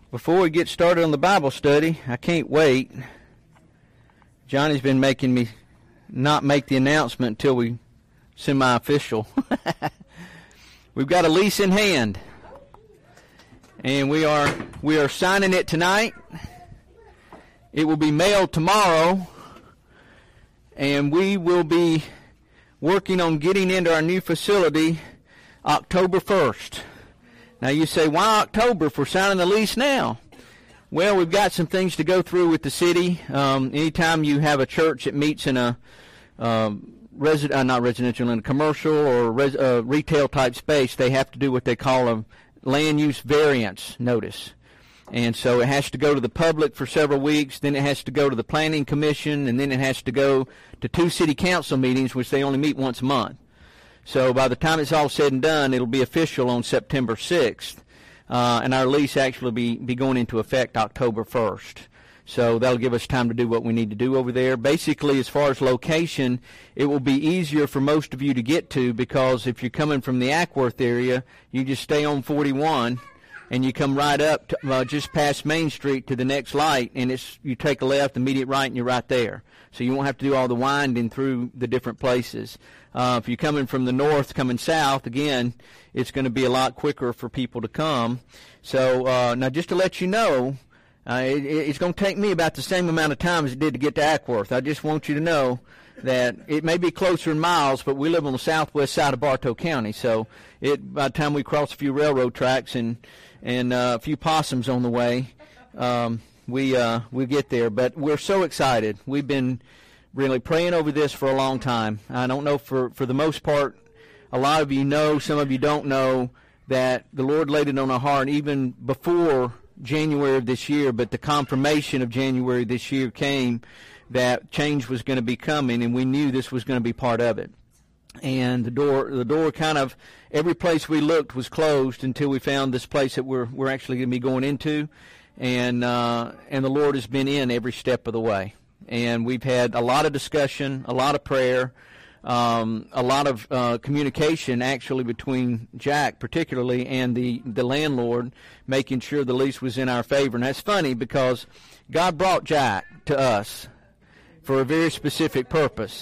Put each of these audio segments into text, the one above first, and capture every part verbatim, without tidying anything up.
Before we get started on the Bible study, I can't wait. Johnny's been making me not make the announcement until we semi-official. We've got a lease in hand, and we are we are signing it tonight. It will be mailed tomorrow, and we will be working on getting into our new facility October first. Now you say, why October if we're signing the lease now? Well, we've got some things to go through with the city. Um, anytime you have a church that meets in a um, resi- uh, not residential, in a commercial or res- uh, retail type space, they have to do what they call a land use variance notice. And so it has to go to the public for several weeks, then it has to go to the planning commission, and then it has to go to two city council meetings, which they only meet once a month. So by the time it's all said and done, it'll be official on September sixth, uh, and our lease actually be, be going into effect October first. So that'll give us time to do what we need to do over there. Basically, as far as location, it will be easier for most of you to get to, because if you're coming from the Ackworth area, you just stay on forty-one, and you come right up to, uh, just past Main Street to the next light, and it's you take a left, immediate right, and you're right there. So you won't have to do all the winding through the different places. Uh, if you're coming from the north, coming south, again, it's going to be a lot quicker for people to come. So uh, now just to let you know, uh, it, it's going to take me about the same amount of time as it did to get to Ackworth. I just want you to know that it may be closer in miles, but we live on the southwest side of Bartow County. So it by the time we cross a few railroad tracks and and uh, a few possums on the way, um, we uh, we get there. But we're so excited. We've been really praying over this for a long time. I don't know, for, for the most part, a lot of you know, some of you don't know, that the Lord laid it on our heart even before January of this year, but the confirmation of January this year came that change was going to be coming, and we knew this was going to be part of it. And the door, the door kind of, every place we looked was closed until we found this place that we're we're actually going to be going into, and uh, and the Lord has been in every step of the way. And we've had a lot of discussion, a lot of prayer, um, a lot of uh, communication actually between Jack particularly and the, the landlord, making sure the lease was in our favor. And that's funny because God brought Jack to us for a very specific purpose.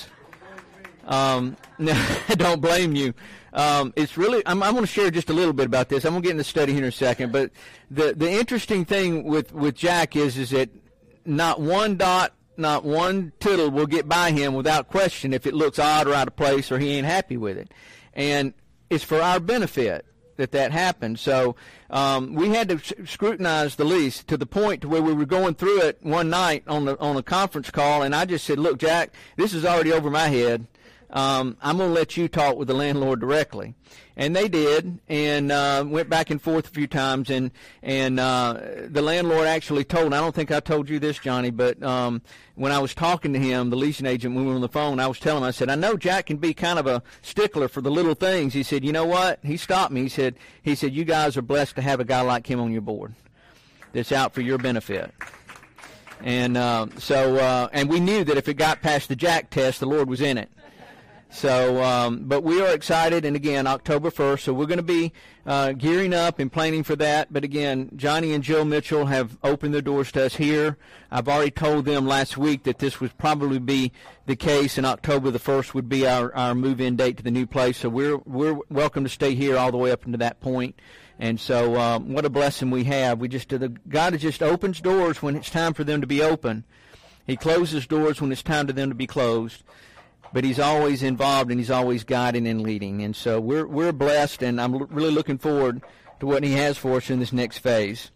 Um, I don't blame you. Um, it's really, I'm, I'm going to share just a little bit about this. I'm going to get in the study here in a second. But the, the interesting thing with, with Jack is, is that not one dot, not one tittle will get by him without question if it looks odd or out of place or he ain't happy with it. And it's for our benefit that that happened. So um, we had to scrutinize the lease to the point to where we were going through it one night on the on a conference call, and I just said, look, Jack, this is already over my head. Um, I'm going to let you talk with the landlord directly. And they did, and uh, went back and forth a few times, and and uh, the landlord actually told, I don't think I told you this, Johnny, but um, when I was talking to him, the leasing agent, when we were on the phone, I was telling him, I said, I know Jack can be kind of a stickler for the little things. He said, you know what? He stopped me. He said, he said, you guys are blessed to have a guy like him on your board that's out for your benefit. And uh, so, uh, and we knew that if it got past the Jack test, the Lord was in it. So, um, but we are excited, and again, October first, so we're going to be uh, gearing up and planning for that. But again, Johnny and Jill Mitchell have opened their doors to us here. I've already told them last week that this would probably be the case, and October the first would be our, our move-in date to the new place. So we're we're welcome to stay here all the way up into that point. And so, um, what a blessing we have. We just the God just opens doors when it's time for them to be open. He closes doors when it's time for them to be closed. But he's always involved, and he's always guiding and leading. And so we're we're blessed, and I'm l- really looking forward to what he has for us in this next phase.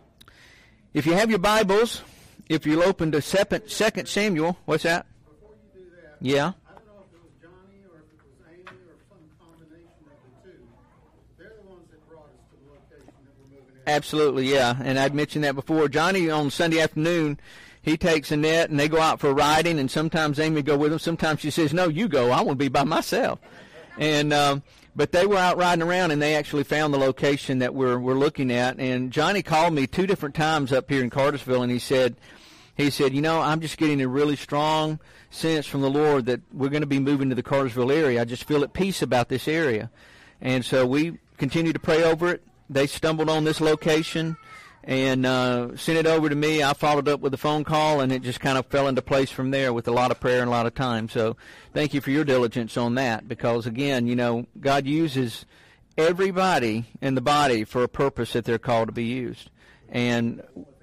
If you have your Bibles, if you'll open to Second Samuel, what's that? Before you do that, yeah. I don't know if it was Johnny or if it was Amy or some combination of the two. They're the ones that brought us to the location that we're moving in. Absolutely, yeah. And I'd mentioned that before. Johnny, on Sunday afternoon, he takes Annette, and they go out for riding, and sometimes Amy go with them. Sometimes she says, no, you go. I want to be by myself. And um, but they were out riding around, and they actually found the location that we're we're looking at. And Johnny called me two different times up here in Cartersville, and he said, he said, you know, I'm just getting a really strong sense from the Lord that we're going to be moving to the Cartersville area. I just feel at peace about this area. And so we continue to pray over it. They stumbled on this location. and uh, sent it over to me. I followed up with a phone call, and it just kind of fell into place from there with a lot of prayer and a lot of time. So thank you for your diligence on that, because, again, you know, God uses everybody in the body for a purpose that they're called to be used. And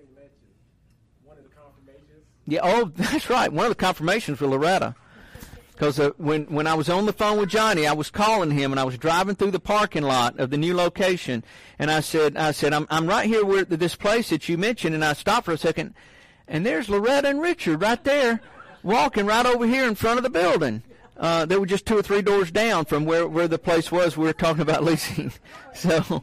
yeah, oh, that's right. One of the confirmations for Loretta. Because uh, when, when I was on the phone with Johnny, I was calling him, and I was driving through the parking lot of the new location, and I said, I said, I'm I'm right here with this place that you mentioned, and I stopped for a second, and there's Loretta and Richard right there, walking right over here in front of the building. Uh, they were just two or three doors down from where, where the place was we were talking about leasing. So,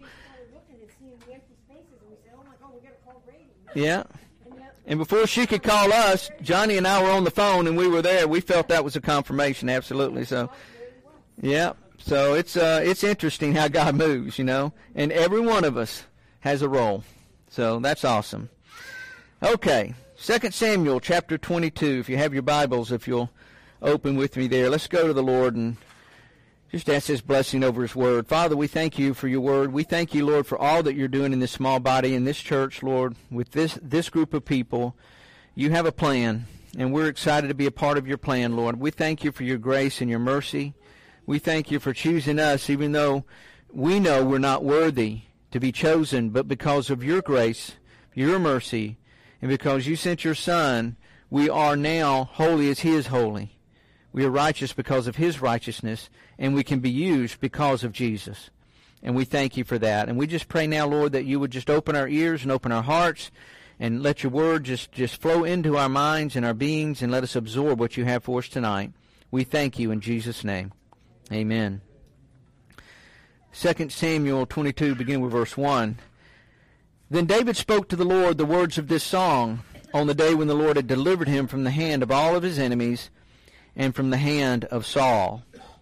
yeah. And before she could call us, Johnny and I were on the phone, and we were there. We felt that was a confirmation, absolutely. So, yeah. So it's uh, it's interesting how God moves, you know. And every one of us has a role. So that's awesome. Okay, Second Samuel chapter twenty-two. If you have your Bibles, if you'll open with me there. Let's go to the Lord and just ask His blessing over His Word. Father, we thank You for Your Word. We thank You, Lord, for all that You're doing in this small body, in this church, Lord, with this, this group of people. You have a plan, and we're excited to be a part of Your plan, Lord. We thank You for Your grace and Your mercy. We thank You for choosing us, even though we know we're not worthy to be chosen, but because of Your grace, Your mercy, and because You sent Your Son, we are now holy as He is holy. We are righteous because of His righteousness, and we can be used because of Jesus. And we thank You for that. And we just pray now, Lord, that You would just open our ears and open our hearts and let Your Word just, just flow into our minds and our beings, and let us absorb what You have for us tonight. We thank You in Jesus' name. Amen. Second Samuel twenty-two, beginning with verse one. Then David spoke to the Lord the words of this song on the day when the Lord had delivered him from the hand of all of his enemies and from the hand of Saul.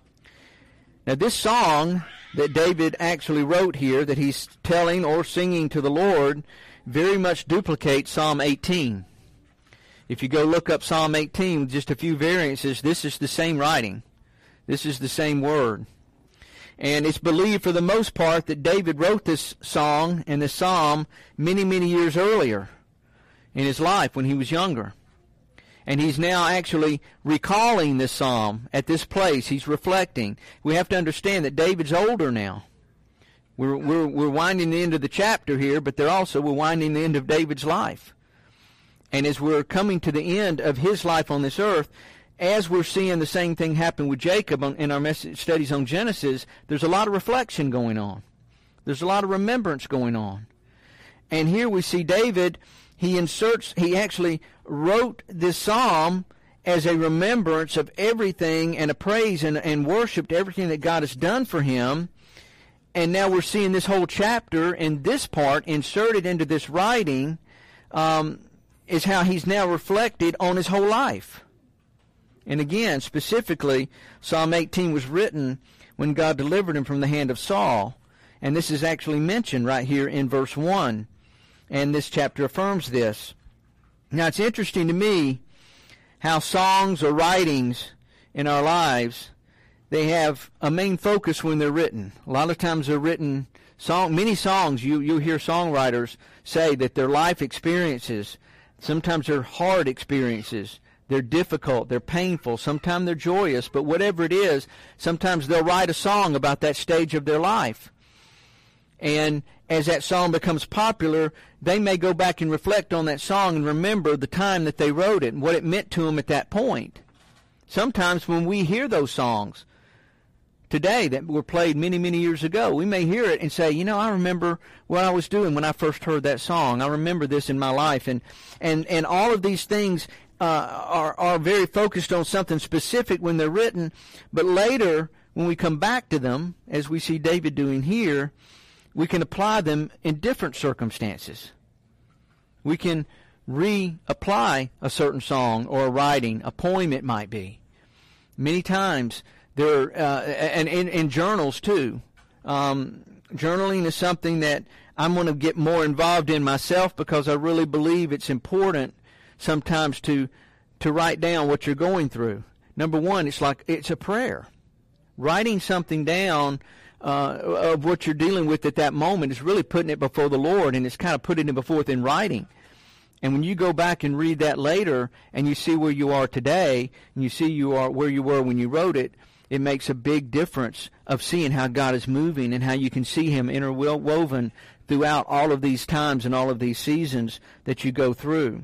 Now this song that David actually wrote here, that he's telling or singing to the Lord, very much duplicates Psalm eighteen. If you go look up Psalm eighteen with just a few variances, this is the same writing. This is the same word. And it's believed for the most part that David wrote this song and this psalm many, many years earlier in his life when he was younger. And he's now actually recalling this psalm at this place. He's reflecting. We have to understand that David's older now. We're, we're, we're winding the end of the chapter here, but they're also, we're winding the end of David's life. And as we're coming to the end of his life on this earth, as we're seeing the same thing happen with Jacob in our message studies on Genesis, there's a lot of reflection going on. There's a lot of remembrance going on. And here we see David, he inserts, he actually wrote this psalm as a remembrance of everything and a praise and, and worship to everything that God has done for him. And now we're seeing this whole chapter and this part inserted into this writing um, is how he's now reflected on his whole life. And again, specifically, Psalm eighteen was written when God delivered him from the hand of Saul. And this is actually mentioned right here in verse one. And this chapter affirms this. Now, it's interesting to me how songs or writings in our lives, they have a main focus when they're written. A lot of times they're written, song, many songs, you, you hear songwriters say that their life experiences, sometimes they're hard experiences. They're difficult, they're painful, sometimes they're joyous, but whatever it is, sometimes they'll write a song about that stage of their life. And as that song becomes popular, they may go back and reflect on that song and remember the time that they wrote it and what it meant to them at that point. Sometimes when we hear those songs today that were played many, many years ago, we may hear it and say, you know, I remember what I was doing when I first heard that song. I remember this in my life. And, and, and all of these things Uh, are, are very focused on something specific when they're written, but later, when we come back to them, as we see David doing here, we can apply them in different circumstances. We can reapply a certain song or a writing, a poem it might be. Many times, there, uh, and in, in journals too. Um, journaling is something that I'm going to get more involved in myself because I really believe it's important sometimes to to write down what you're going through. Number one, it's like it's a prayer. Writing something down uh, of what you're dealing with at that moment. It's really putting it before the Lord, and it's kind of putting it before it in writing. And when you go back and read that later, and you see where you are today, and you see you are where you were when you wrote it, it makes a big difference of seeing how God is moving and how you can see Him interwoven throughout all of these times and all of these seasons that you go through.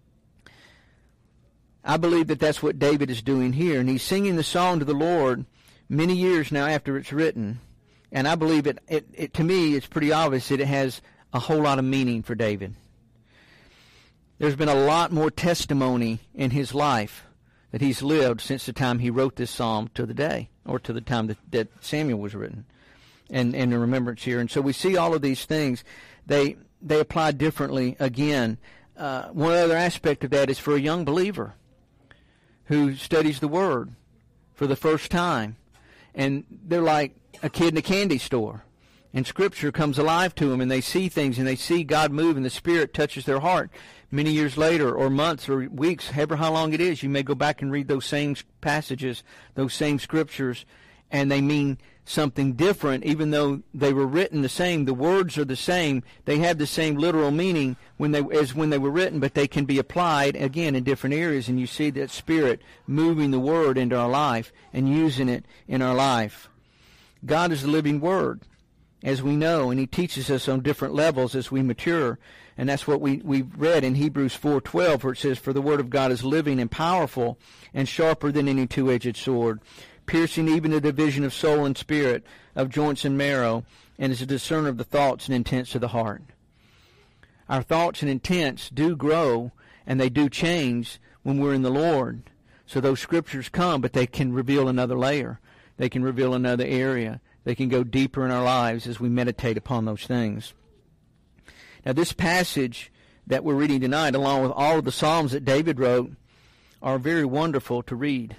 I believe that that's what David is doing here, and he's singing the song to the Lord many years now after it's written. And I believe it, it, it to me, it's pretty obvious that it has a whole lot of meaning for David. There's been a lot more testimony in his life that he's lived since the time he wrote this psalm to the day, or to the time that, that Samuel was written, and, and the remembrance here. And so we see all of these things. They they apply differently again. Uh, one other aspect of that is for a young believer who studies the Word for the first time, and they're like a kid in a candy store, and Scripture comes alive to them, and they see things, and they see God move, and the Spirit touches their heart. Many years later, or months, or weeks, however how long it is, you may go back and read those same passages, those same Scriptures, and they mean something different, even though they were written the same. The words are the same. They have the same literal meaning when they as when they were written, but they can be applied, again, in different areas, and you see that Spirit moving the Word into our life and using it in our life. God is the living Word, as we know, and He teaches us on different levels as we mature. And that's what we, we read in Hebrews four twelve, where it says, "For the Word of God is living and powerful and sharper than any two-edged sword, piercing even the division of soul and spirit, of joints and marrow, and is a discerner of the thoughts and intents of the heart." Our thoughts and intents do grow, and they do change when we're in the Lord. So those Scriptures come, but they can reveal another layer. They can reveal another area. They can go deeper in our lives as we meditate upon those things. Now, this passage that we're reading tonight, along with all of the Psalms that David wrote, are very wonderful to read.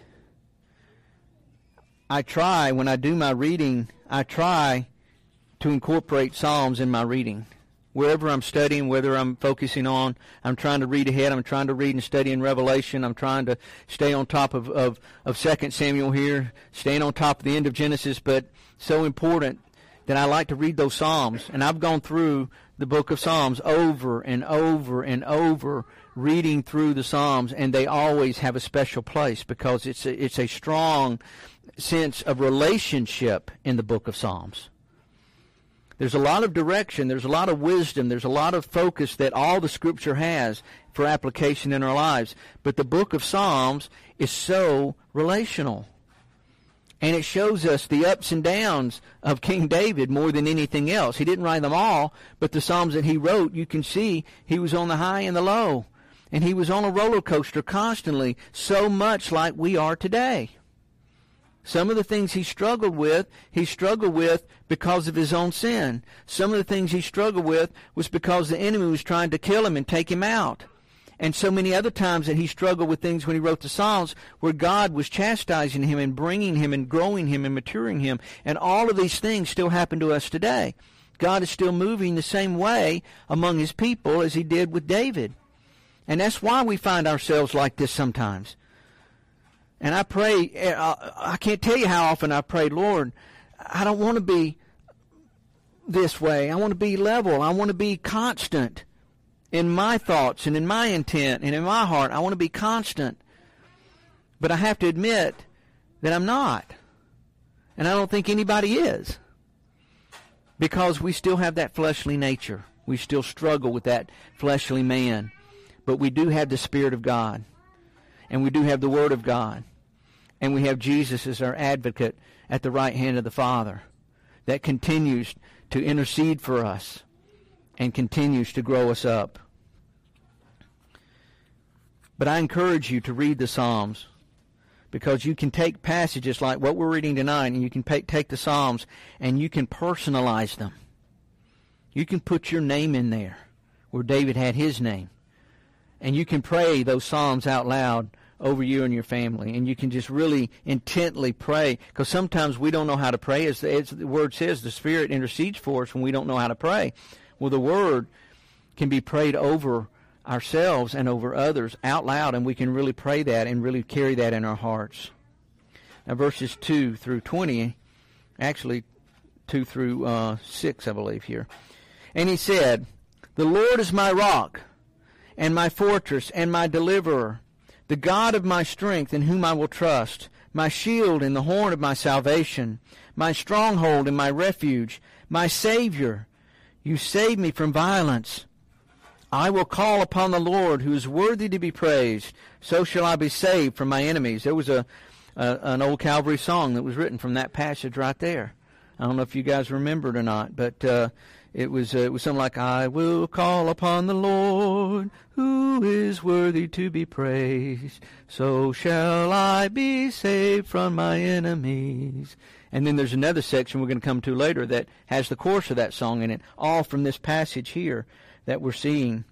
I try, when I do my reading, I try to incorporate Psalms in my reading. Wherever I'm studying, whether I'm focusing on, I'm trying to read ahead, I'm trying to read and study in Revelation, I'm trying to stay on top of, of, of Second Samuel here, staying on top of the end of Genesis, but so important that I like to read those Psalms. And I've gone through the book of Psalms over and over and over, reading through the Psalms, and they always have a special place because it's a, it's a strong sense of relationship in the book of Psalms. There's a lot of direction, there's a lot of wisdom, there's a lot of focus that all the Scripture has for application in our lives. But the book of Psalms is so relational. And it shows us the ups and downs of King David more than anything else. He didn't write them all, but the Psalms that he wrote, you can see he was on the high and the low. And he was on a roller coaster constantly, so much like we are today. Some of the things he struggled with, he struggled with because of his own sin. Some of the things he struggled with was because the enemy was trying to kill him and take him out. And so many other times that he struggled with things when he wrote the Psalms where God was chastising him and bringing him and growing him and maturing him. And all of these things still happen to us today. God is still moving the same way among his people as he did with David. And that's why we find ourselves like this sometimes. And I pray, I can't tell you how often I pray, Lord, I don't want to be this way. I want to be level. I want to be constant in my thoughts and in my intent and in my heart. I want to be constant. But I have to admit that I'm not. And I don't think anybody is. Because we still have that fleshly nature. We still struggle with that fleshly man. But we do have the Spirit of God. And we do have the Word of God. And we have Jesus as our advocate at the right hand of the Father that continues to intercede for us and continues to grow us up. But I encourage you to read the Psalms because you can take passages like what we're reading tonight and you can pay, take the Psalms and you can personalize them. You can put your name in there where David had his name. And you can pray those Psalms out loud over you and your family. And you can just really intently pray. Because sometimes we don't know how to pray. As the, as the Word says, the Spirit intercedes for us when we don't know how to pray. Well, the Word can be prayed over ourselves and over others out loud. And we can really pray that and really carry that in our hearts. Now, verses two through twenty, actually two through uh, six, I believe, here. And he said, "The Lord is my rock, and my fortress, and my deliverer, the God of my strength, in whom I will trust, my shield and the horn of my salvation, my stronghold and my refuge, my Savior. You save me from violence. I will call upon the Lord, who is worthy to be praised. So shall I be saved from my enemies." There was a, a an old Calvary song that was written from that passage right there. I don't know if you guys remember it or not, but uh, it was uh, it was something like, "I will call upon the Lord, who is worthy to be praised. So shall I be saved from my enemies." And then there's another section we're going to come to later that has the chorus of that song in it, all from this passage here that we're seeing.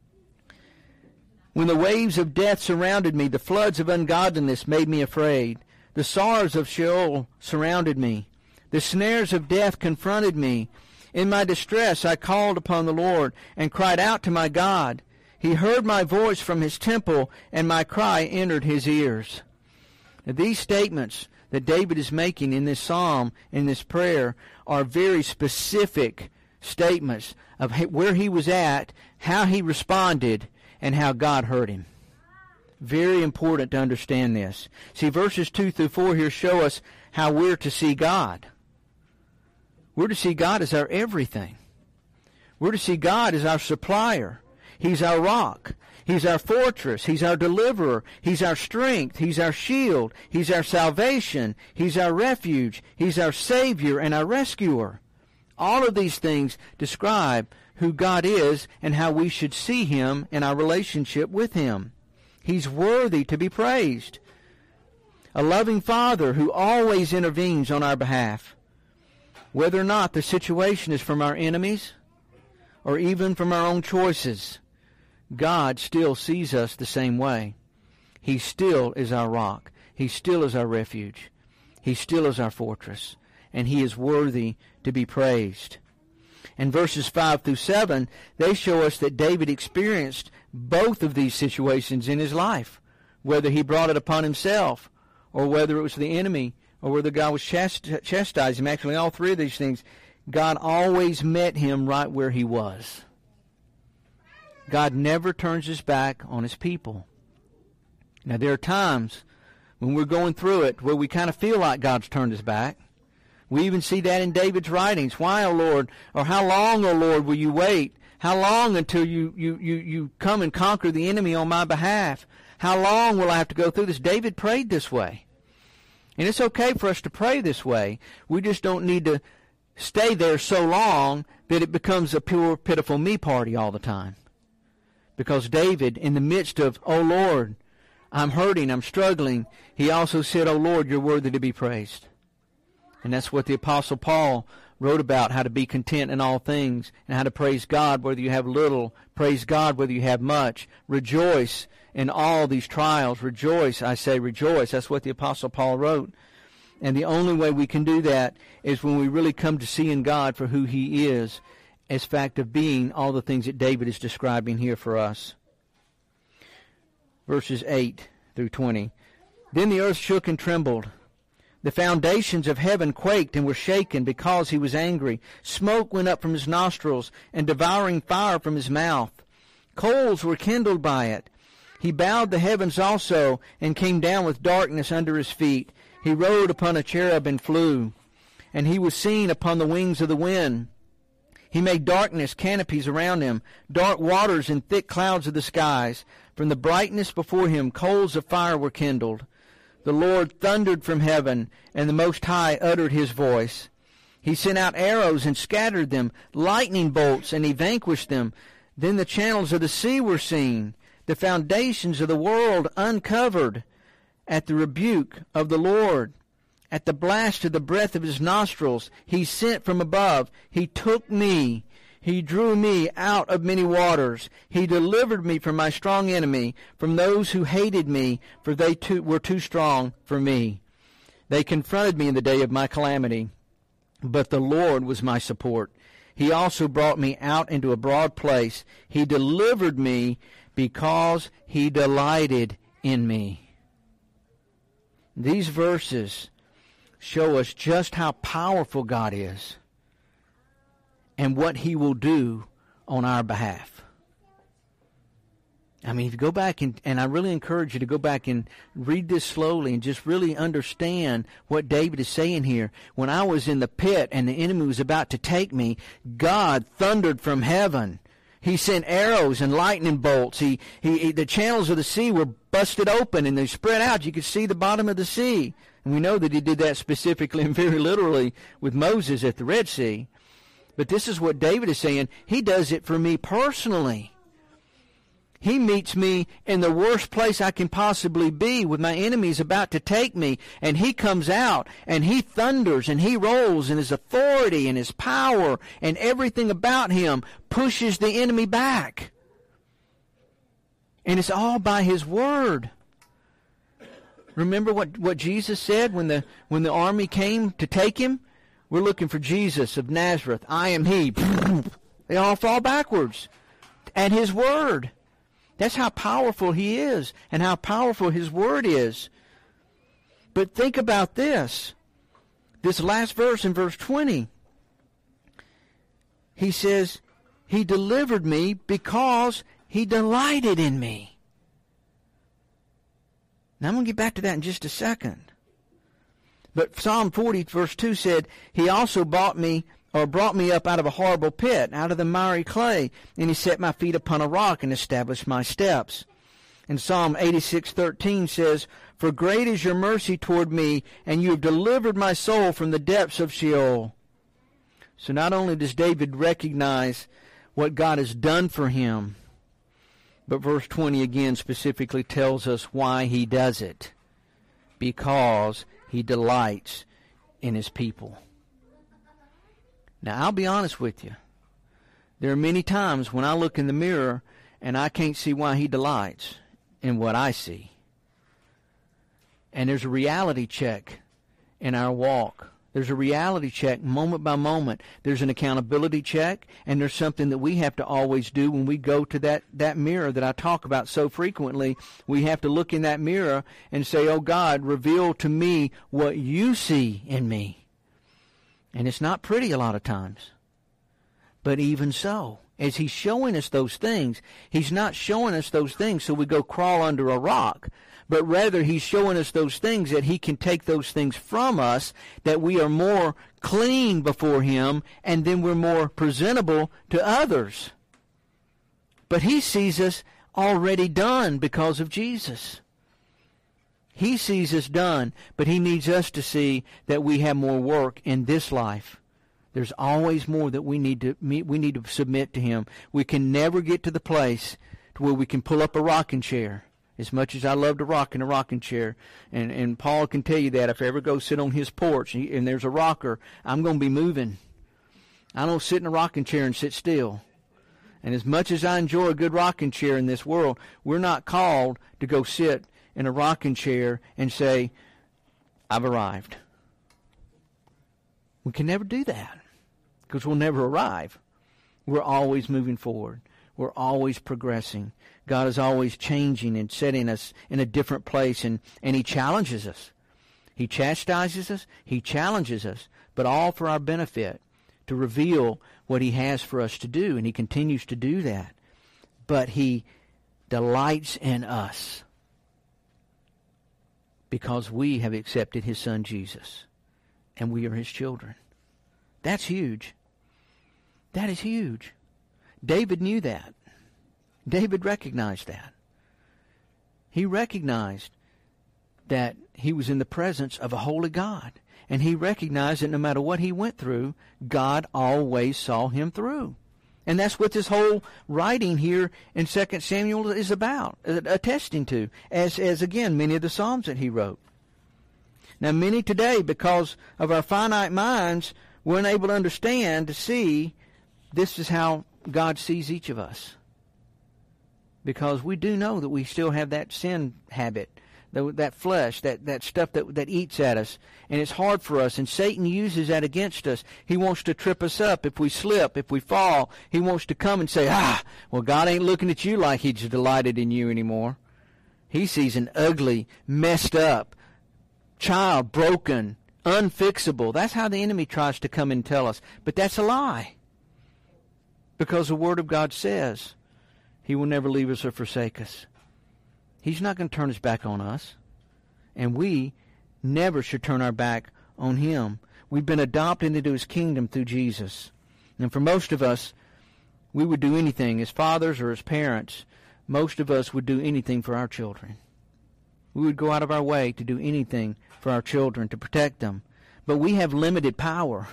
"When the waves of death surrounded me, the floods of ungodliness made me afraid. The sorrows of Sheol surrounded me. The snares of death confronted me. In my distress I called upon the Lord and cried out to my God. He heard my voice from his temple, and my cry entered his ears." Now, these statements that David is making in this psalm, in this prayer, are very specific statements of where he was at, how he responded, and how God heard him. Very important to understand this. See, verses two through four here show us how we're to see God. We're to see God as our everything. We're to see God as our supplier. He's our rock. He's our fortress. He's our deliverer. He's our strength. He's our shield. He's our salvation. He's our refuge. He's our Savior and our rescuer. All of these things describe who God is and how we should see him in our relationship with him. He's worthy to be praised. A loving Father who always intervenes on our behalf. Whether or not the situation is from our enemies or even from our own choices, God still sees us the same way. He still is our rock. He still is our refuge. He still is our fortress. And he is worthy to be praised. And verses five through seven, they show us that David experienced both of these situations in his life, whether he brought it upon himself or whether it was the enemy or whether God was chast- chastising him. Actually, all three of these things, God always met him right where he was. God never turns his back on his people. Now, there are times when we're going through it where we kind of feel like God's turned his back. We even see that in David's writings. "Why, O Lord?" or "How long, O Lord, will you wait? How long until you, you, you, you come and conquer the enemy on my behalf? How long will I have to go through this?" David prayed this way. And it's okay for us to pray this way. We just don't need to stay there so long that it becomes a pure, pitiful me party all the time. Because David, in the midst of, "Oh Lord, I'm hurting, I'm struggling," he also said, "Oh Lord, you're worthy to be praised." And that's what the Apostle Paul wrote about, how to be content in all things and how to praise God whether you have little, praise God whether you have much. Rejoice in all these trials. Rejoice, I say rejoice. That's what the Apostle Paul wrote. And the only way we can do that is when we really come to seeing God for who he is, as fact of being all the things that David is describing here for us. Verses eight through twenty. "Then the earth shook and trembled. The foundations of heaven quaked and were shaken because he was angry. Smoke went up from his nostrils and devouring fire from his mouth. Coals were kindled by it. He bowed the heavens also and came down with darkness under his feet. He rode upon a cherub and flew, and he was seen upon the wings of the wind. He made darkness canopies around him, dark waters and thick clouds of the skies. From the brightness before him coals of fire were kindled. The Lord thundered from heaven, and the Most High uttered his voice. He sent out arrows and scattered them, lightning bolts, and he vanquished them. Then the channels of the sea were seen, the foundations of the world uncovered. At the rebuke of the Lord, at the blast of the breath of his nostrils, he sent from above. He took me. He drew me out of many waters. He delivered me from my strong enemy, from those who hated me, for they too were too strong for me. They confronted me in the day of my calamity, but the Lord was my support. He also brought me out into a broad place. He delivered me because he delighted in me. These verses show us just how powerful God is. and what he will do on our behalf. I mean, if you go back, and, and I really encourage you to go back and read this slowly and just really understand what David is saying here. When I was in the pit and the enemy was about to take me, God thundered from heaven. He sent arrows and lightning bolts. He, he, he, the channels of the sea were busted open and they spread out. You could see the bottom of the sea. And we know that he did that specifically and very literally with Moses at the Red Sea. But this is what David is saying. He does it for me personally. He meets me in the worst place I can possibly be, with my enemies about to take me, and he comes out and he thunders and he rolls, and his authority and his power and everything about him pushes the enemy back. And it's all by his word. Remember what, what Jesus said when the when the army came to take him? We're looking for Jesus of Nazareth. I am he. They all fall backwards at his word. That's how powerful he is and how powerful his word is. But think about this. This last verse in verse twenty. He says, he delivered me because he delighted in me. Now I'm going to get back to that in just a second. But Psalm forty verse two said, he also bought me or brought me up out of a horrible pit, out of the miry clay, and he set my feet upon a rock and established my steps. And Psalm eighty-six thirteen says, for great is your mercy toward me, and you have delivered my soul from the depths of Sheol. So not only does David recognize what God has done for him, but verse twenty again specifically tells us why he does it. Because he delights in his people. Now, I'll be honest with you. There are many times when I look in the mirror and I can't see why he delights in what I see. And there's a reality check in our walk. There's a reality check moment by moment. There's an accountability check, and there's something that we have to always do when we go to that, that mirror that I talk about so frequently. We have to look in that mirror and say, oh God, reveal to me what you see in me. And it's not pretty a lot of times. But even so, as he's showing us those things, he's not showing us those things so we go crawl under a rock. But rather, he's showing us those things that he can take those things from us, that we are more clean before him, and then we're more presentable to others. But he sees us already done because of Jesus. He sees us done, but he needs us to see that we have more work in this life. There's always more that we need to meet, we need to submit to him. We can never get to the place to where we can pull up a rocking chair. As much as I love to rock in a rocking chair, and, and Paul can tell you that if I ever go sit on his porch and, and there's a rocker, I'm going to be moving. I don't sit in a rocking chair and sit still. And as much as I enjoy a good rocking chair in this world, we're not called to go sit in a rocking chair and say, I've arrived. We can never do that because we'll never arrive. We're always moving forward. We're always progressing. God is always changing and setting us in a different place, and, and he challenges us. He chastises us. He challenges us, but all for our benefit, to reveal what he has for us to do, and he continues to do that. But he delights in us, because we have accepted his son Jesus, and we are his children. That's huge. That is huge. David knew that. David recognized that. He recognized that he was in the presence of a holy God, and he recognized that no matter what he went through, God always saw him through. And that's what this whole writing here in Second Samuel is about, attesting to, as, as again, many of the Psalms that he wrote. Now, many today, because of our finite minds, we're unable to understand, to see, this is how God sees each of us. Because we do know that we still have that sin habit, that flesh, that, that stuff that, that eats at us. And it's hard for us. And Satan uses that against us. He wants to trip us up if we slip, if we fall. He wants to come and say, ah, well, God ain't looking at you like he's delighted in you anymore. He sees an ugly, messed up child, broken, unfixable. That's how the enemy tries to come and tell us. But that's a lie. Because the Word of God says He will never leave us or forsake us. He's not going to turn His back on us. And we never should turn our back on Him. We've been adopted into His kingdom through Jesus. And for most of us, we would do anything. As fathers or as parents, most of us would do anything for our children. We would go out of our way to do anything for our children, to protect them. But we have limited power.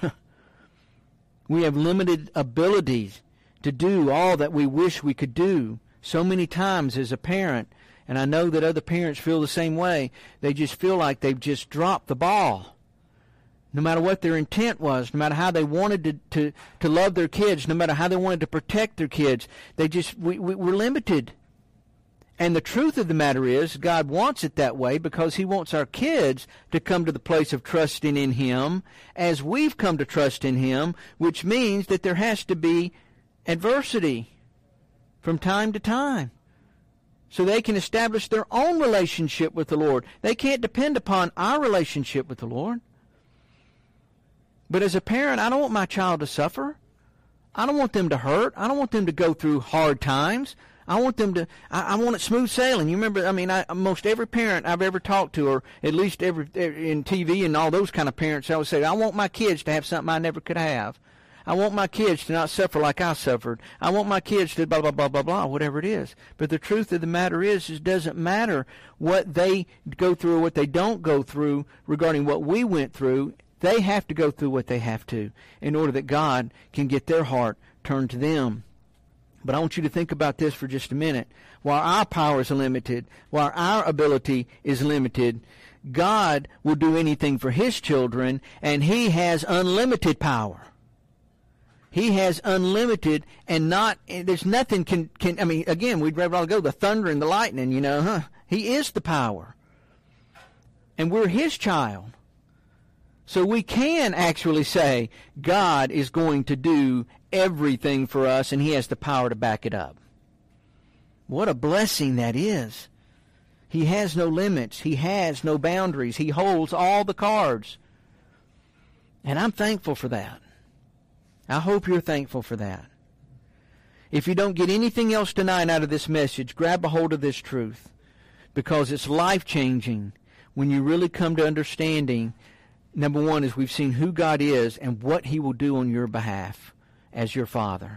We have limited abilities to do all that we wish we could do. So many times as a parent, and I know that other parents feel the same way, they just feel like they've just dropped the ball. No matter what their intent was, no matter how they wanted to, to, to love their kids, no matter how they wanted to protect their kids, they just, we, we, we're limited. And the truth of the matter is, God wants it that way because He wants our kids to come to the place of trusting in Him as we've come to trust in Him, which means that there has to be adversity from time to time so they can establish their own relationship with the Lord. They can't depend upon our relationship with the Lord. But as a parent, I don't want my child to suffer. I don't want them to hurt. I don't want them to go through hard times. I want them to, I, I want it smooth sailing. You remember, I mean, I, most every parent I've ever talked to, or at least every, in T V and all those kind of parents, I would say, I want my kids to have something I never could have. I want my kids to not suffer like I suffered. I want my kids to blah, blah, blah, blah, blah, whatever it is. But the truth of the matter is, it doesn't matter what they go through or what they don't go through regarding what we went through. They have to go through what they have to in order that God can get their heart turned to them. But I want you to think about this for just a minute. While our power is limited, while our ability is limited, God will do anything for His children, and He has unlimited power. He has unlimited, and not, there's nothing can, can I mean, again, we'd rather go the thunder and the lightning, you know, huh? He is the power. And we're His child. So we can actually say God is going to do everything for us, and He has the power to back it up. What a blessing that is. He has no limits. He has no boundaries. He holds all the cards. And I'm thankful for that. I hope you're thankful for that. If you don't get anything else tonight out of this message, grab a hold of this truth, because it's life-changing when you really come to understanding. Number one is we've seen who God is and what He will do on your behalf as your Father.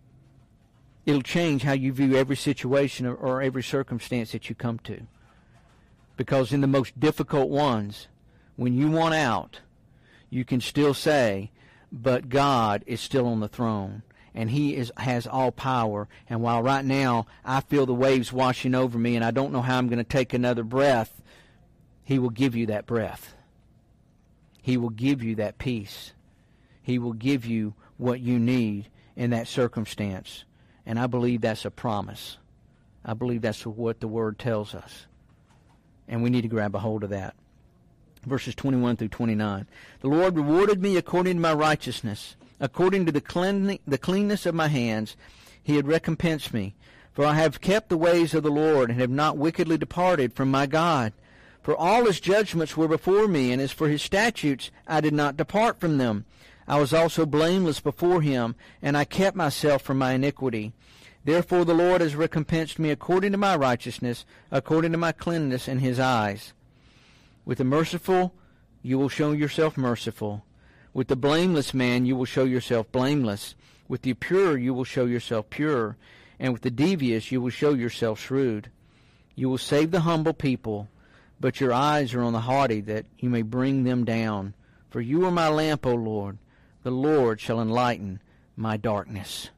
It'll change how you view every situation or, or every circumstance that you come to. Because in the most difficult ones, when you want out, you can still say, but God is still on the throne, and He is has all power. And while right now I feel the waves washing over me and I don't know how I'm going to take another breath, He will give you that breath. He will give you that peace. He will give you what you need in that circumstance. And I believe that's a promise. I believe that's what the Word tells us. And we need to grab a hold of that. Verses twenty-one through twenty-nine. The Lord rewarded me according to my righteousness. According to the, clean, the cleanness of my hands, He had recompensed me. For I have kept the ways of the Lord, and have not wickedly departed from my God. For all His judgments were before me, and as for His statutes, I did not depart from them. I was also blameless before Him, and I kept myself from my iniquity. Therefore the Lord has recompensed me according to my righteousness, according to my cleanness in His eyes. With the merciful, you will show yourself merciful. With the blameless man, you will show yourself blameless. With the pure, you will show yourself pure. And with the devious, you will show yourself shrewd. You will save the humble people, but your eyes are on the haughty, that you may bring them down. For you are my lamp, O Lord. The Lord shall enlighten my darkness.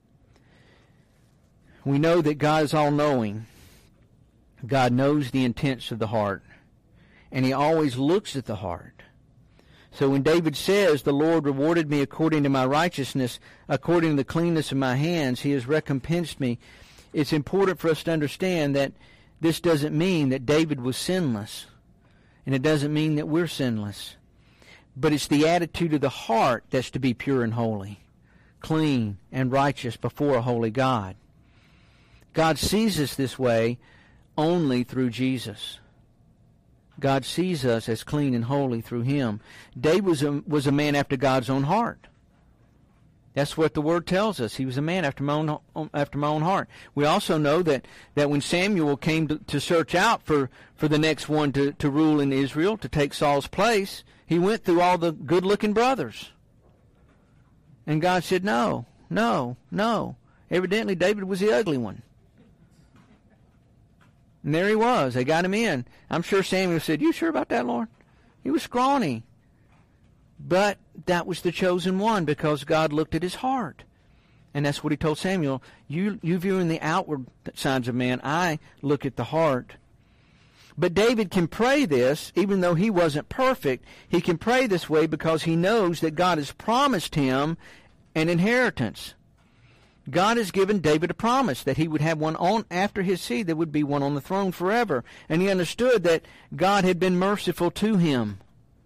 We know that God is all-knowing. God knows the intents of the heart, and He always looks at the heart. So when David says, the Lord rewarded me according to my righteousness, according to the cleanness of my hands, He has recompensed me, it's important for us to understand that this doesn't mean that David was sinless, and it doesn't mean that we're sinless. But it's the attitude of the heart that's to be pure and holy, clean and righteous before a holy God. God sees us this way only through Jesus. God sees us as clean and holy through Him. David was a, was a man after God's own heart. That's what the Word tells us. He was a man after my own, after my own heart. We also know that, that when Samuel came to, to search out for, for the next one to, to rule in Israel, to take Saul's place, he went through all the good-looking brothers. And God said, no, no, no. Evidently, David was the ugly one. And there he was. They got him in. I'm sure Samuel said, you sure about that, Lord? He was scrawny. But that was the chosen one because God looked at his heart. And that's what he told Samuel. You, you viewing the outward signs of man, I look at the heart. But David can pray this, even though he wasn't perfect. He can pray this way because he knows that God has promised him an inheritance. God has given David a promise that he would have one on after his seed. There would be one on the throne forever. And he understood that God had been merciful to him.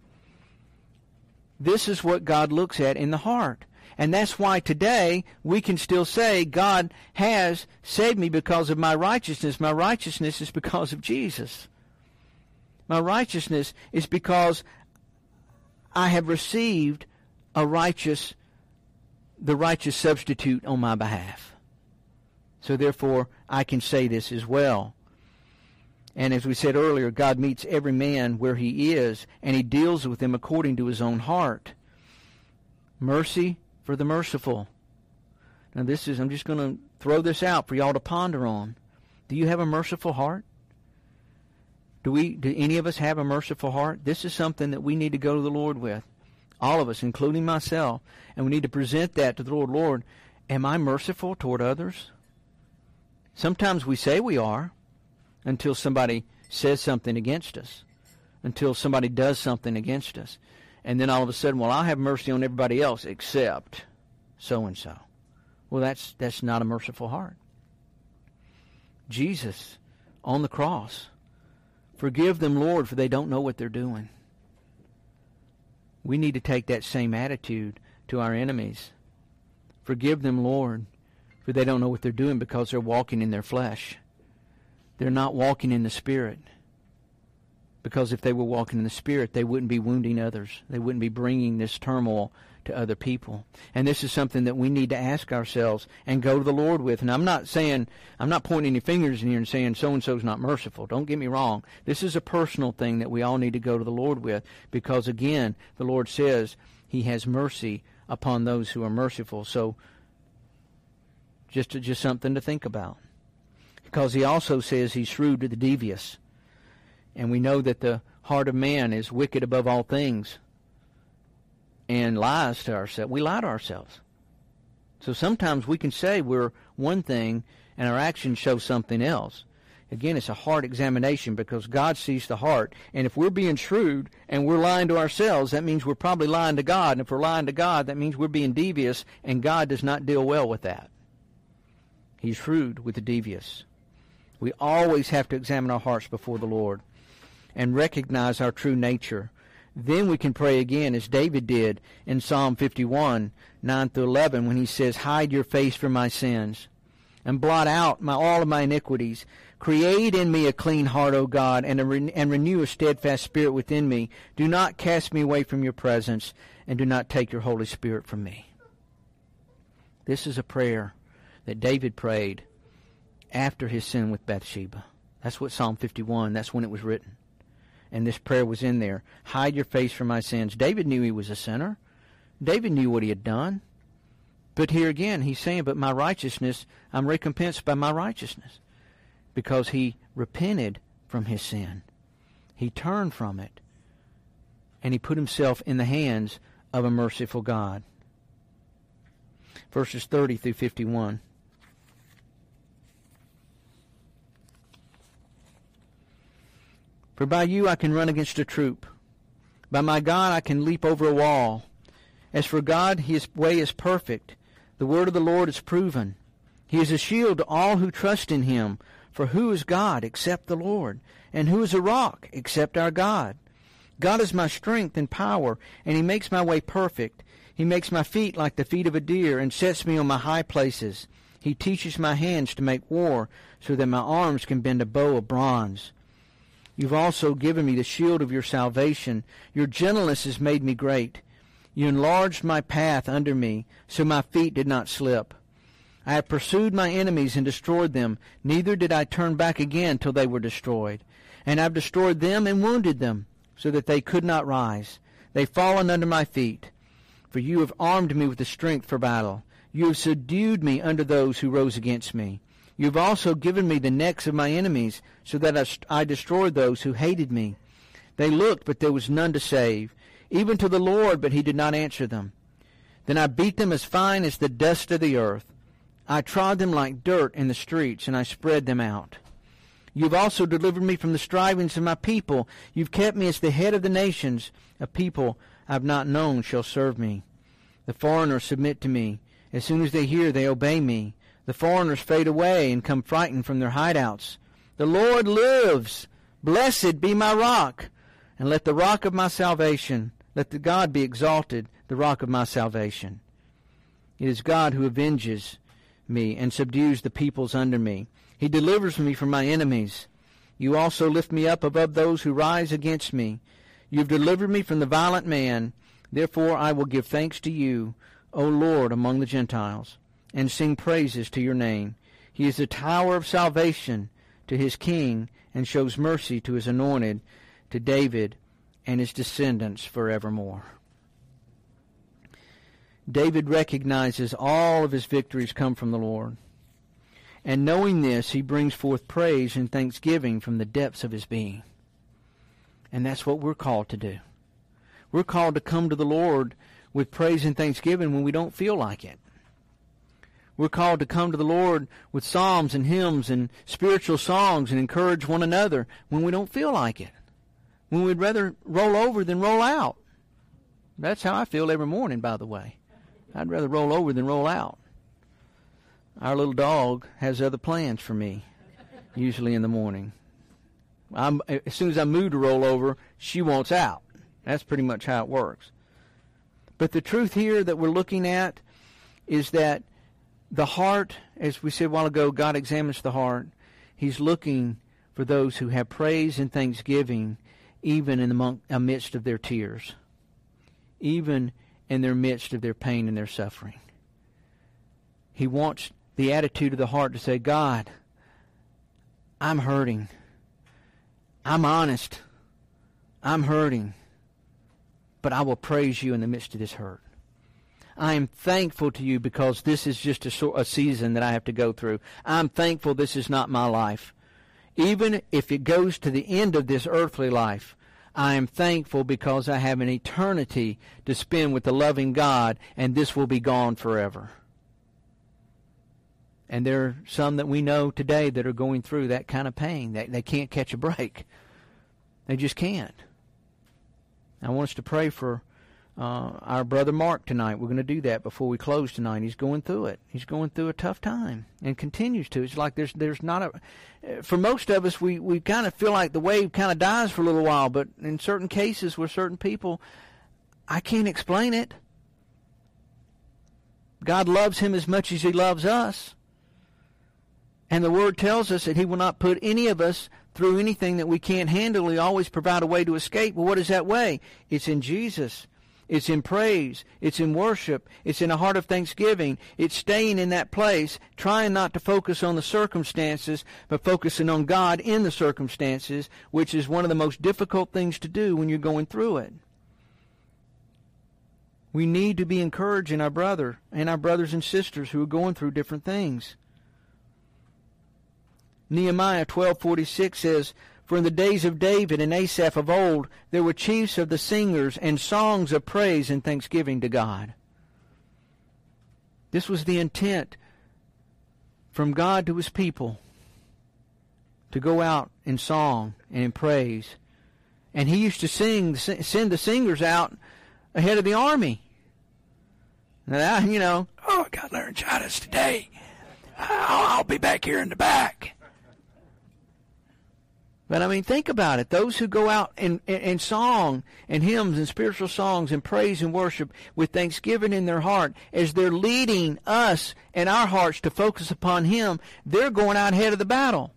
This is what God looks at in the heart. And that's why today we can still say, God has saved me because of my righteousness. My righteousness is because of Jesus. My righteousness is because I have received a righteous, the righteous substitute on my behalf. So therefore, I can say this as well. And as we said earlier, God meets every man where he is, and he deals with him according to his own heart. Mercy for the merciful. Now this is, I'm just going to throw this out for y'all to ponder on. Do you have a merciful heart? Do we? Do any of us have a merciful heart? This is something that we need to go to the Lord with. All of us, including myself. And we need to present that to the Lord. Lord, am I merciful toward others? Sometimes we say we are, until somebody says something against us, until somebody does something against us. And then all of a sudden, well, I'll have mercy on everybody else except so-and-so. Well, that's that's not a merciful heart. Jesus, on the cross, forgive them, Lord, for they don't know what they're doing. We need to take that same attitude to our enemies. Forgive them, Lord, for they don't know what they're doing because they're walking in their flesh. They're not walking in the Spirit. Because if they were walking in the Spirit, they wouldn't be wounding others. They wouldn't be bringing this turmoil to other people. And this is something that we need to ask ourselves and go to the Lord with. And I'm not saying, I'm not pointing any fingers in here and saying so-and-so's not merciful. Don't get me wrong. This is a personal thing that we all need to go to the Lord with. Because again, the Lord says He has mercy upon those who are merciful. So, just, just something to think about. Because He also says He's shrewd to the devious. And we know that the heart of man is wicked above all things and lies to ourselves. We lie to ourselves. So sometimes we can say we're one thing and our actions show something else. Again, it's a heart examination because God sees the heart. And if we're being shrewd and we're lying to ourselves, that means we're probably lying to God. And if we're lying to God, that means we're being devious, and God does not deal well with that. He's shrewd with the devious. We always have to examine our hearts before the Lord and recognize our true nature. Then we can pray again as David did in Psalm fifty-one, nine through eleven, when he says, "Hide your face from my sins and blot out my, all of my iniquities. Create in me a clean heart, O God, and, a re- and renew a steadfast spirit within me. Do not cast me away from your presence, and do not take your Holy Spirit from me." This is a prayer that David prayed after his sin with Bathsheba. That's what Psalm fifty-one, that's when it was written. And this prayer was in there. Hide your face from my sins. David knew he was a sinner. David knew what he had done. But here again, he's saying, but my righteousness, I'm recompensed by my righteousness. Because he repented from his sin. He turned from it. And he put himself in the hands of a merciful God. Verses thirty through fifty-one. For by you I can run against a troop. By my God I can leap over a wall. As for God, His way is perfect. The word of the Lord is proven. He is a shield to all who trust in Him. For who is God except the Lord? And who is a rock except our God? God is my strength and power, and He makes my way perfect. He makes my feet like the feet of a deer, and sets me on my high places. He teaches my hands to make war, so that my arms can bend a bow of bronze. You've also given me the shield of your salvation. Your gentleness has made me great. You enlarged my path under me, so my feet did not slip. I have pursued my enemies and destroyed them, neither did I turn back again till they were destroyed. And I have destroyed them and wounded them, so that they could not rise. They fallen under my feet. For you have armed me with the strength for battle. You have subdued me under those who rose against me. You have also given me the necks of my enemies, so that I destroyed those who hated me. They looked, but there was none to save, even to the Lord, but he did not answer them. Then I beat them as fine as the dust of the earth. I trod them like dirt in the streets, and I spread them out. You have also delivered me from the strivings of my people. You have kept me as the head of the nations. A people I have not known shall serve me. The foreigners submit to me. As soon as they hear, they obey me. The foreigners fade away and come frightened from their hideouts. The Lord lives. Blessed be my rock. And let the rock of my salvation, let the God be exalted, the rock of my salvation. It is God who avenges me and subdues the peoples under me. He delivers me from my enemies. You also lift me up above those who rise against me. You have delivered me from the violent man. Therefore I will give thanks to you, O Lord, among the Gentiles, and sing praises to your name. He is the tower of salvation to his king, and shows mercy to his anointed, to David and his descendants forevermore. David recognizes all of his victories come from the Lord. And knowing this, he brings forth praise and thanksgiving from the depths of his being. And that's what we're called to do. We're called to come to the Lord with praise and thanksgiving when we don't feel like it. We're called to come to the Lord with psalms and hymns and spiritual songs and encourage one another when we don't feel like it. When we'd rather roll over than roll out. That's how I feel every morning, by the way. I'd rather roll over than roll out. Our little dog has other plans for me, usually in the morning. I'm, as soon as I move to roll over, she wants out. That's pretty much how it works. But the truth here that we're looking at is that the heart, as we said a while ago, God examines the heart. He's looking for those who have praise and thanksgiving even in the amidst of their tears, even in their midst of their pain and their suffering. He wants the attitude of the heart to say, God, I'm hurting. I'm honest. I'm hurting. But I will praise you in the midst of this hurt. I am thankful to you because this is just a, a season that I have to go through. I'm thankful this is not my life. Even if it goes to the end of this earthly life, I am thankful because I have an eternity to spend with the loving God, and this will be gone forever. And there are some that we know today that are going through that kind of pain. They, they can't catch a break. They just can't. I want us to pray for uh, our brother Mark tonight. We're going to do that before we close tonight. He's going through it. He's going through a tough time and continues to. It's like there's there's not a... For most of us, we, we kind of feel like the wave kind of dies for a little while, but in certain cases with certain people, I can't explain it. God loves him as much as he loves us. And the Word tells us that he will not put any of us through anything that we can't handle. He always provide a way to escape. Well, what is that way? It's in Jesus. It's in praise. It's in worship. It's in a heart of thanksgiving. It's staying in that place, trying not to focus on the circumstances, but focusing on God in the circumstances, which is one of the most difficult things to do when you're going through it. We need to be encouraging our brother and our brothers and sisters who are going through different things. Nehemiah twelve forty-six says, For in the days of David and Asaph of old, there were chiefs of the singers and songs of praise and thanksgiving to God. This was the intent from God to his people, to go out in song and in praise. And he used to sing, send the singers out ahead of the army. Now, you know, oh, I got laryngitis today. I'll, I'll be back here in the back. But I mean, think about it. Those who go out in, in, in song and hymns and spiritual songs and praise and worship with thanksgiving in their heart, as they're leading us and our hearts to focus upon him, they're going out ahead of the battle.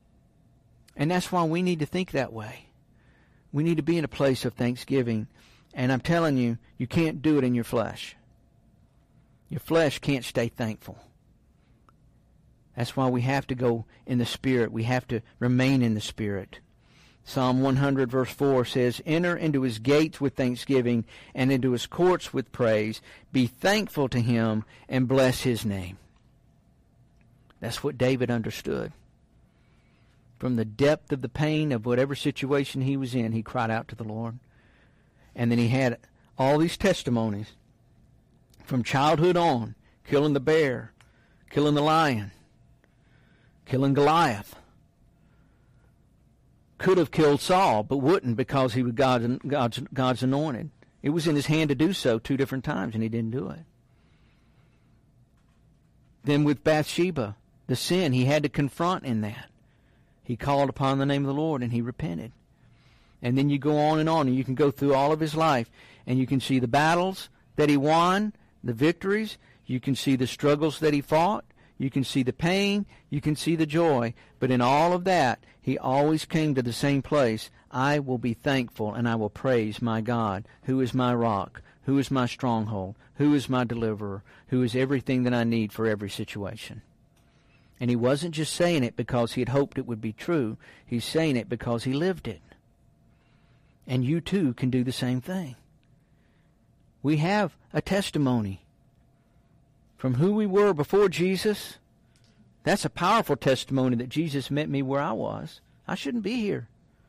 And that's why we need to think that way. We need to be in a place of thanksgiving And I'm telling you, you can't do it in your flesh. Your flesh can't stay thankful. That's why we have to go in the Spirit. We have to remain in the Spirit. Psalm one hundred verse four says, enter into his gates with thanksgiving and into his courts with praise. Be thankful to him and bless his name. That's what David understood. From the depth of the pain of whatever situation he was in, he cried out to the Lord. And then he had all these testimonies from childhood on, killing the bear, killing the lion, killing Goliath. Could have killed Saul, but wouldn't because he was God's, God's, God's anointed. It was in his hand to do so two different times, and he didn't do it. Then with Bathsheba, the sin he had to confront in that. He called upon the name of the Lord, and he repented. And then you go on and on, and you can go through all of his life, and you can see the battles that he won, the victories. You can see the struggles that he fought. You can see the pain. You can see the joy. But in all of that, he always came to the same place. I will be thankful, and I will praise my God, who is my rock, who is my stronghold, who is my deliverer, who is everything that I need for every situation. And he wasn't just saying it because he had hoped it would be true. He's saying it because he lived it. And you too can do the same thing. We have a testimony from who we were before Jesus. That's a powerful testimony that Jesus met me where I was. I shouldn't be here.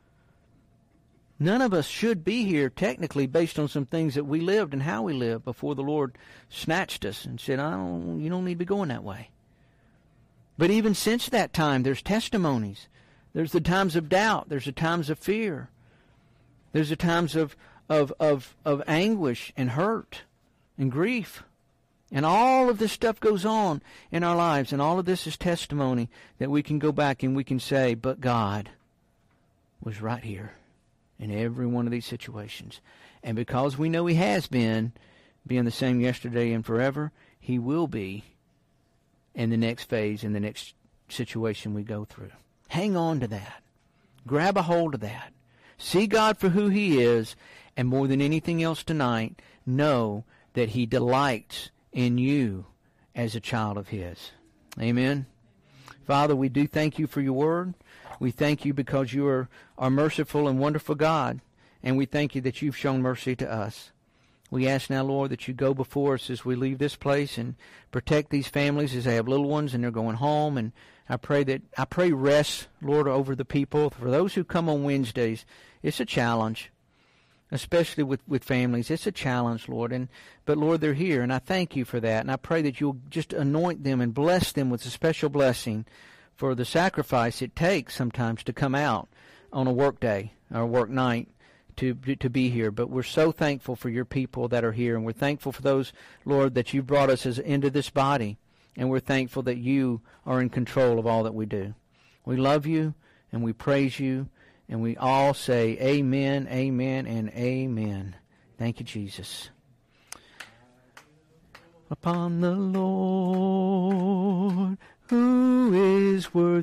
None of us should be here technically based on some things that we lived and how we lived before the Lord snatched us and said, I don't, you don't need to be going that way. But even since that time, there's testimonies. There's the times of doubt. There's the times of fear. There's the times of, of, of, of anguish and hurt and grief. And all of this stuff goes on in our lives. And all of this is testimony that we can go back and we can say, but God was right here in every one of these situations. And because we know he has been, being the same yesterday and forever, he will be in the next phase, in the next situation we go through. Hang on to that. Grab a hold of that. See God for who he is, and more than anything else tonight, know that he delights in you as a child of his. Amen. Father, we do thank you for your word. We thank you because you are our merciful and wonderful God, and we thank you that you've shown mercy to us. We ask now, Lord, that you go before us as we leave this place and protect these families as they have little ones and they're going home. And I pray that I pray rest, Lord, over the people. For those who come on Wednesdays, it's a challenge, especially with, with families. It's a challenge, Lord. And but, Lord, they're here, and I thank you for that. And I pray that you'll just anoint them and bless them with a special blessing for the sacrifice it takes sometimes to come out on a work day or a work night to to be here. But we're so thankful for your people that are here, and we're thankful for those, Lord, that you brought us as into this body, and we're thankful that you are in control of all that we do. We love you, and we praise you, and we all say amen, amen, and amen. Thank you, Jesus. Upon the Lord who is worthy.